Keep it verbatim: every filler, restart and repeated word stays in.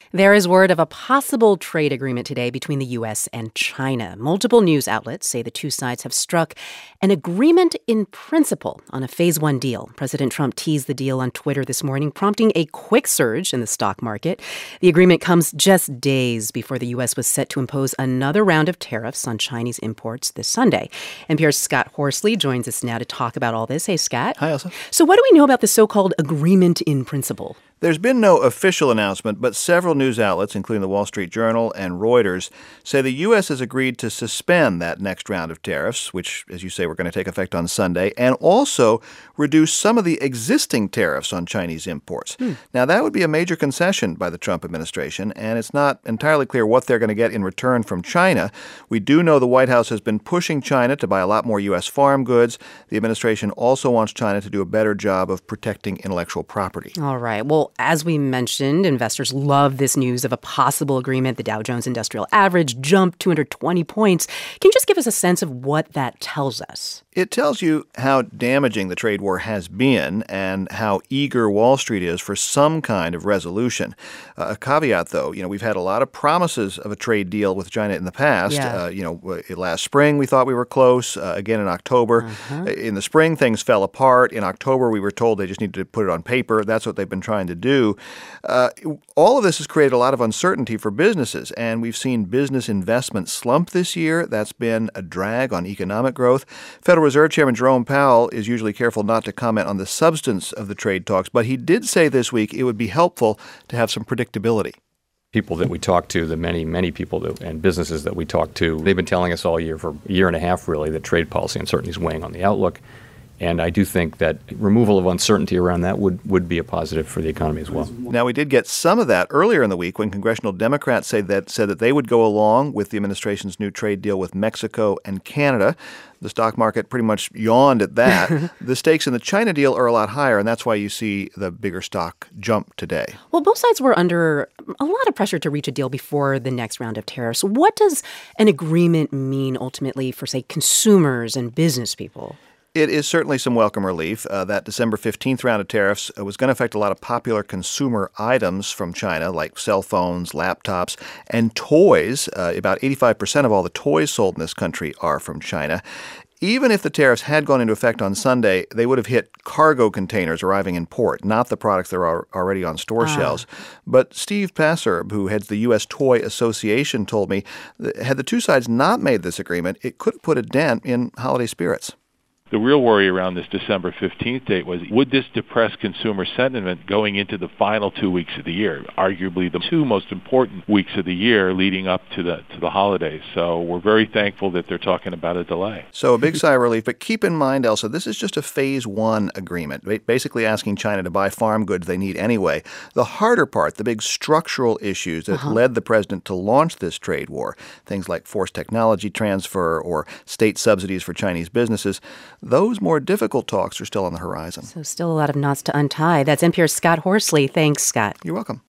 There is word of a possible trade agreement today between the U S and China. Multiple news outlets say the two sides have struck an agreement in principle on a phase one deal. President Trump teased the deal on Twitter this morning, prompting a quick surge in the stock market. The agreement comes just days before the U S was set to impose another round of tariffs on Chinese imports this Sunday. N P R's Scott Horsley joins us now to talk about all this. Hey, Scott. Hi, Elsa. So what do we know about the so-called agreement in principle? There's been no official announcement, but several news outlets, including the Wall Street Journal and Reuters, say the U S has agreed to suspend that next round of tariffs, which, as you say, were going to take effect on Sunday, and also reduce some of the existing tariffs on Chinese imports. Hmm. Now, that would be a major concession by the Trump administration, and it's not entirely clear what they're going to get in return from China. We do know the White House has been pushing China to buy a lot more U S farm goods. The administration also wants China to do a better job of protecting intellectual property. All right. Well, as we mentioned, investors love this news of a possible agreement. The Dow Jones Industrial Average jumped two hundred twenty points. Can you just give us a sense of what that tells us? It tells you how damaging the trade war has been and how eager Wall Street is for some kind of resolution. Uh, a caveat, though, you know, we've had a lot of promises of a trade deal with China in the past. Yeah. Uh, you know, last spring we thought we were close. Uh, again in October. Uh-huh. In the spring, things fell apart. In October, we were told they just needed to put it on paper. That's what they've been trying to do. Uh, all of this has created a lot of uncertainty for businesses, and we've seen business investment slump this year. That's been a drag on economic growth. Federal Reserve Chairman Jerome Powell is usually careful not to comment on the substance of the trade talks, but he did say this week it would be helpful to have some predictability. People that we talk to, the many, many people that, and businesses that we talk to, they've been telling us all year, for a year and a half really, that trade policy uncertainty is weighing on the outlook. And I do think that removal of uncertainty around that would, would be a positive for the economy as well. Now, we did get some of that earlier in the week when congressional Democrats say that, said that they would go along with the administration's new trade deal with Mexico and Canada. The stock market pretty much yawned at that. The stakes in the China deal are a lot higher, and that's why you see the bigger stock jump today. Well, both sides were under a lot of pressure to reach a deal before the next round of tariffs. What does an agreement mean ultimately for, say, consumers and business people? It is certainly some welcome relief. Uh, that December fifteenth round of tariffs uh, was going to affect a lot of popular consumer items from China, like cell phones, laptops, and toys. Uh, about eighty-five percent of all the toys sold in this country are from China. Even if the tariffs had gone into effect on Sunday, they would have hit cargo containers arriving in port, not the products that are already on store ah. shelves. But Steve Passer, who heads the U S Toy Association, told me that had the two sides not made this agreement, it could have put a dent in holiday spirits. The real worry around this December fifteenth date was, would this depress consumer sentiment going into the final two weeks of the year, arguably the two most important weeks of the year leading up to the to the holidays. So we're very thankful that they're talking about a delay. So a big sigh of relief. But keep in mind, Elsa, this is just a phase one agreement, basically asking China to buy farm goods they need anyway. The harder part, the big structural issues that uh-huh. led the president to launch this trade war, things like forced technology transfer or state subsidies for Chinese businesses, those more difficult talks are still on the horizon. So still a lot of knots to untie. That's N P R's Scott Horsley. Thanks, Scott. You're welcome.